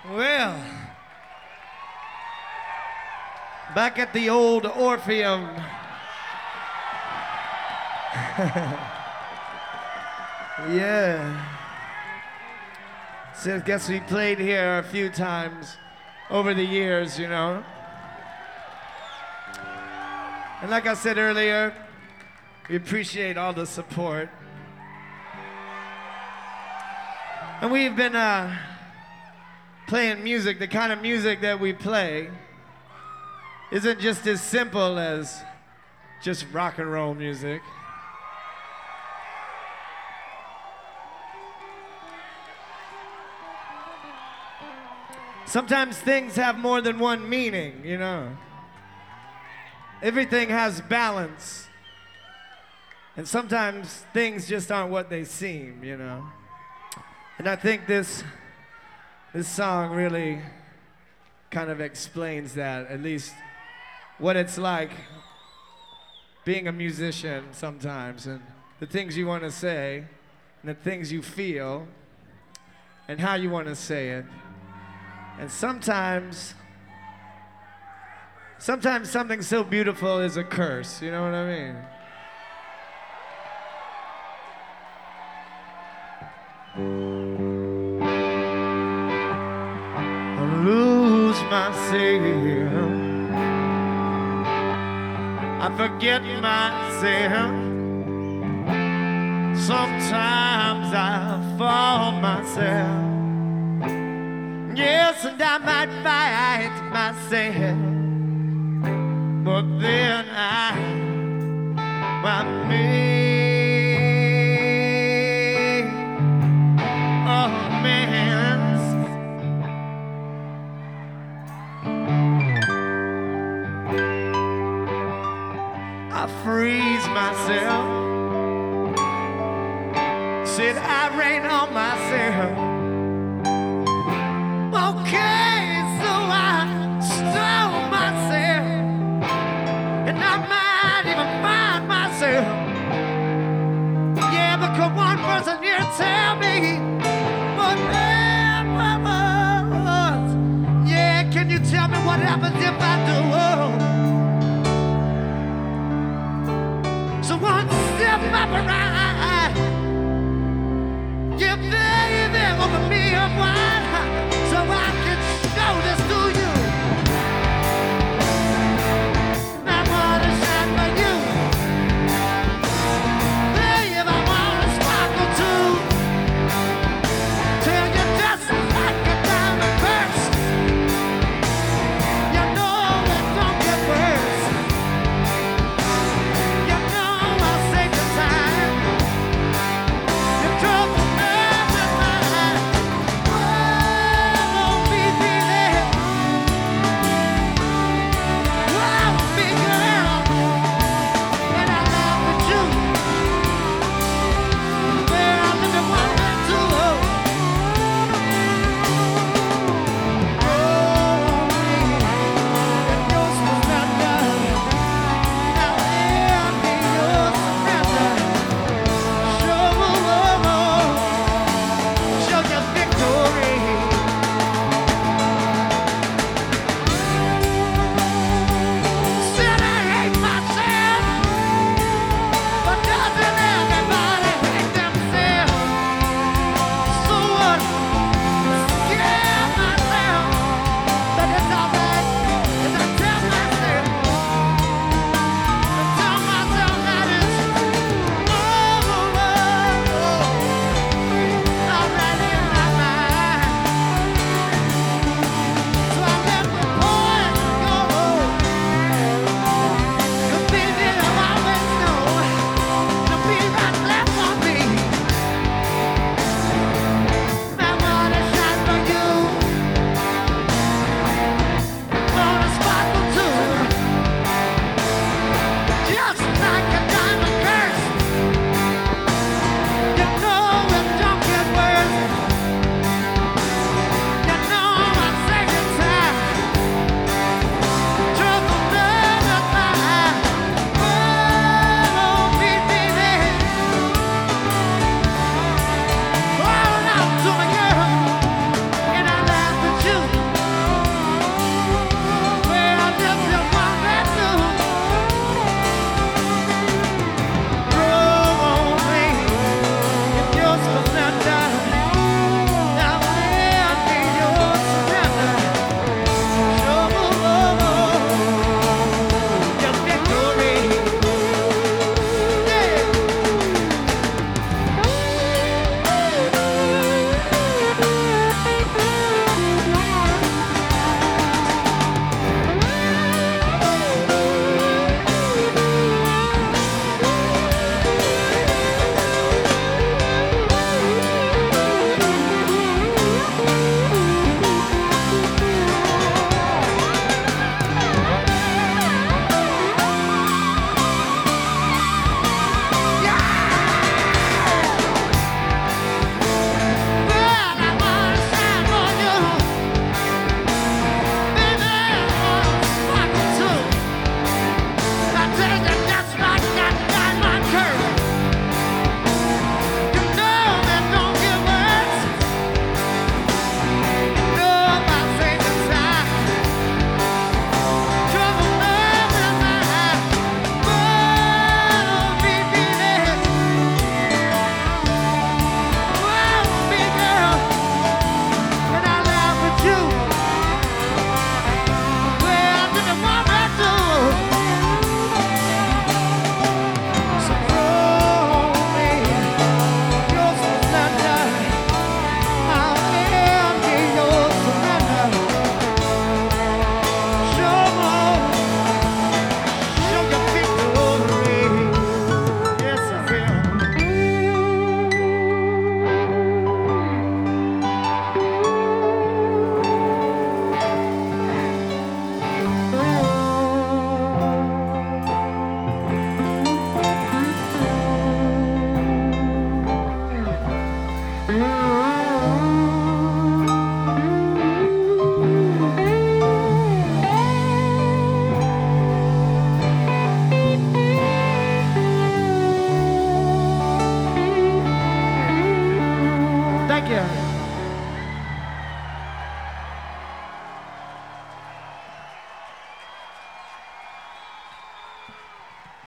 Well, back at the old Orpheum. Yeah. So I guess we played here a few times over the years, you know. And like I said earlier, we appreciate all the support. And we've been playing music, the kind of music that we play isn't just as simple as just rock and roll music. Sometimes things have more than one meaning, you know. Everything has balance. And sometimes things just aren't what they seem, you know. And I think this song really kind of explains that, at least what it's like being a musician sometimes, and the things you want to say, and the things you feel, and how you want to say it. And sometimes something so beautiful is a curse, you know what I mean? I lose myself, I forget myself, sometimes I fall myself. Yes, and I might fight myself, but then I make amends. I freeze myself, said I rain on myself. Okay, so I stole myself, and I might even find myself. Yeah, because one person here tell me whatever. Yeah, can you tell me what happens if I do? So one step up right. Yeah, baby. Thank you.